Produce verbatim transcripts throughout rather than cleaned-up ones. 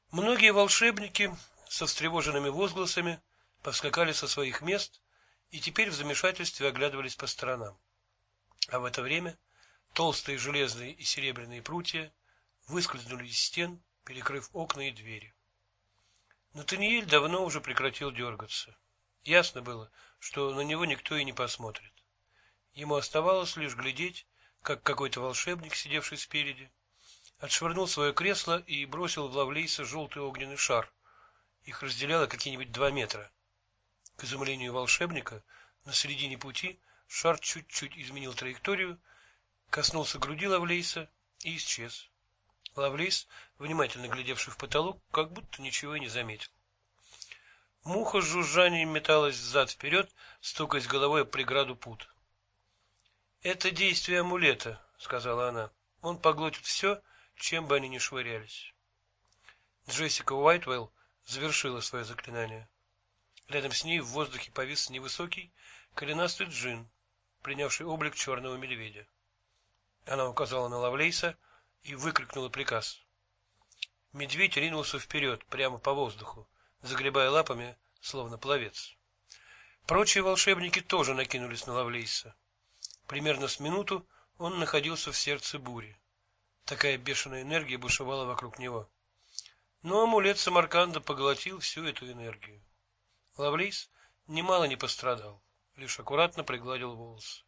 Многие волшебники со встревоженными возгласами повскакали со своих мест и теперь в замешательстве оглядывались по сторонам. А в это время толстые железные и серебряные прутья выскользнули из стен, перекрыв окна и двери. Натаниэль давно уже прекратил дергаться. Ясно было, что на него никто и не посмотрит. Ему оставалось лишь глядеть, как какой-то волшебник, сидевший спереди, отшвырнул свое кресло и бросил в Лавлейса желтый огненный шар. Их разделяло какие-нибудь два метра. К изумлению волшебника, на середине пути шар чуть-чуть изменил траекторию, коснулся груди Лавлейса и исчез. Лавлейс, внимательно глядевший в потолок, как будто ничего и не заметил. Муха с жужжанием металась взад-вперед, стукаясь головой об преграду пут. «Это действие амулета», — сказала она. «Он поглотит все, чем бы они ни швырялись». Джессика Уайтвелл завершила свое заклинание. Рядом с ней в воздухе повис невысокий, коренастый джин, принявший облик черного медведя. Она указала на Лавлейса и выкрикнула приказ. Медведь ринулся вперед, прямо по воздуху, загребая лапами, словно пловец. Прочие волшебники тоже накинулись на Лавлейса. Примерно с минуту он находился в сердце бури. Такая бешеная энергия бушевала вокруг него. Но амулет Самарканда поглотил всю эту энергию. Лавлейс немало не пострадал, лишь аккуратно пригладил волосы.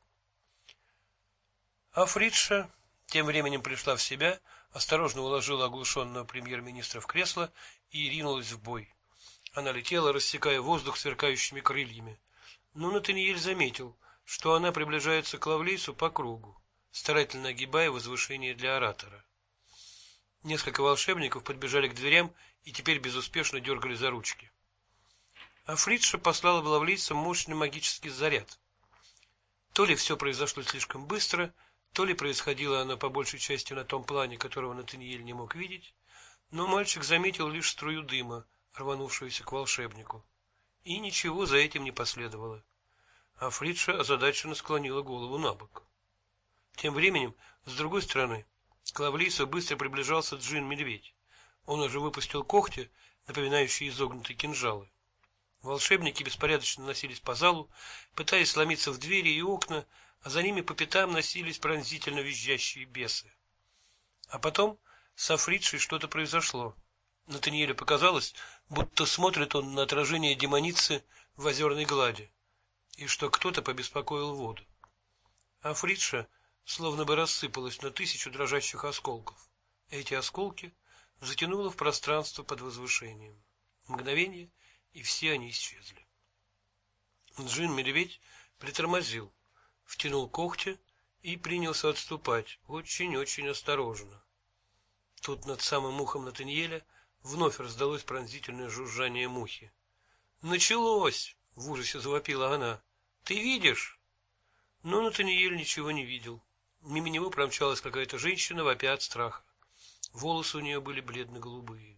А Фридша тем временем пришла в себя, осторожно уложила оглушенного премьер-министра в кресло и ринулась в бой. Она летела, рассекая воздух сверкающими крыльями. Но Натаниэль заметил, что она приближается к Лавлейсу по кругу, старательно огибая возвышение для оратора. Несколько волшебников подбежали к дверям и теперь безуспешно дергали за ручки. А Фридша послала в Лавлейса мощный магический заряд. То ли все произошло слишком быстро, то ли происходило оно по большей части на том плане, которого Натаниэль не мог видеть, но мальчик заметил лишь струю дыма, рванувшуюся к волшебнику, и ничего за этим не последовало. А Фридша озадаченно склонила голову набок. Тем временем, с другой стороны, к Лавлейсу быстро приближался джин-медведь. Он уже выпустил когти, напоминающие изогнутые кинжалы. Волшебники беспорядочно носились по залу, пытаясь сломиться в двери и окна, а за ними по пятам носились пронзительно визжащие бесы. А потом с Фридшей что-то произошло. Натаниэлю показалось, будто смотрит он на отражение демоницы в озерной глади, и что кто-то побеспокоил воду. А Фридша словно бы рассыпалась на тысячу дрожащих осколков. Эти осколки затянуло в пространство под возвышением. Мгновение, и все они исчезли. Джин-медведь притормозил, втянул когти и принялся отступать, очень-очень осторожно. Тут над самым ухом Натаниэля вновь раздалось пронзительное жужжание мухи. «Началось!» — в ужасе завопила она. «Ты видишь?» Но Натаниэль ничего не видел. Мимо него промчалась какая-то женщина, вопя от страха. Волосы у нее были бледно-голубые.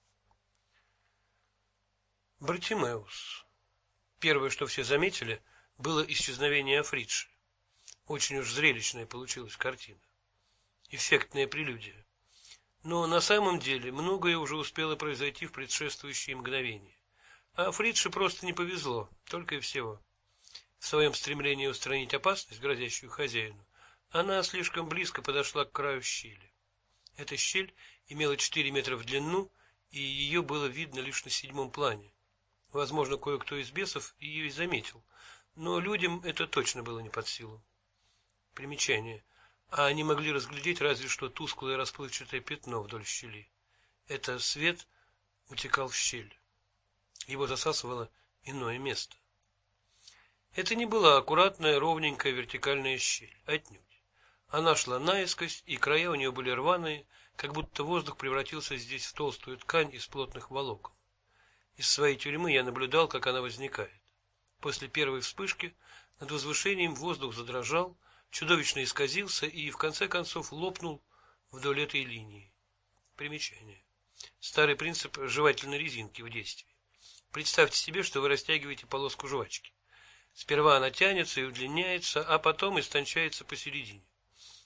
Бартимеус. Первое, что все заметили, было исчезновение Фридши. Очень уж зрелищная получилась картина. Эффектная прелюдия. Но на самом деле многое уже успело произойти в предшествующие мгновения. А Фридше просто не повезло, только и всего. В своем стремлении устранить опасность, грозящую хозяину, она слишком близко подошла к краю щели. Эта щель имела четыре метра в длину, и ее было видно лишь на седьмом плане. Возможно, кое-кто из бесов ее и заметил, но людям это точно было не под силу. Примечание. А они могли разглядеть разве что тусклое расплывчатое пятно вдоль щели. Это свет утекал в щель. Его засасывало иное место. Это не была аккуратная, ровненькая вертикальная щель, отнюдь. Она шла наискось, и края у нее были рваные, как будто воздух превратился здесь в толстую ткань из плотных волокон. Из своей тюрьмы я наблюдал, как она возникает. После первой вспышки над возвышением воздух задрожал, чудовищно исказился и, в конце концов, лопнул вдоль этой линии. Примечание. Старый принцип жевательной резинки в действии. Представьте себе, что вы растягиваете полоску жвачки. Сперва она тянется и удлиняется, а потом истончается посередине.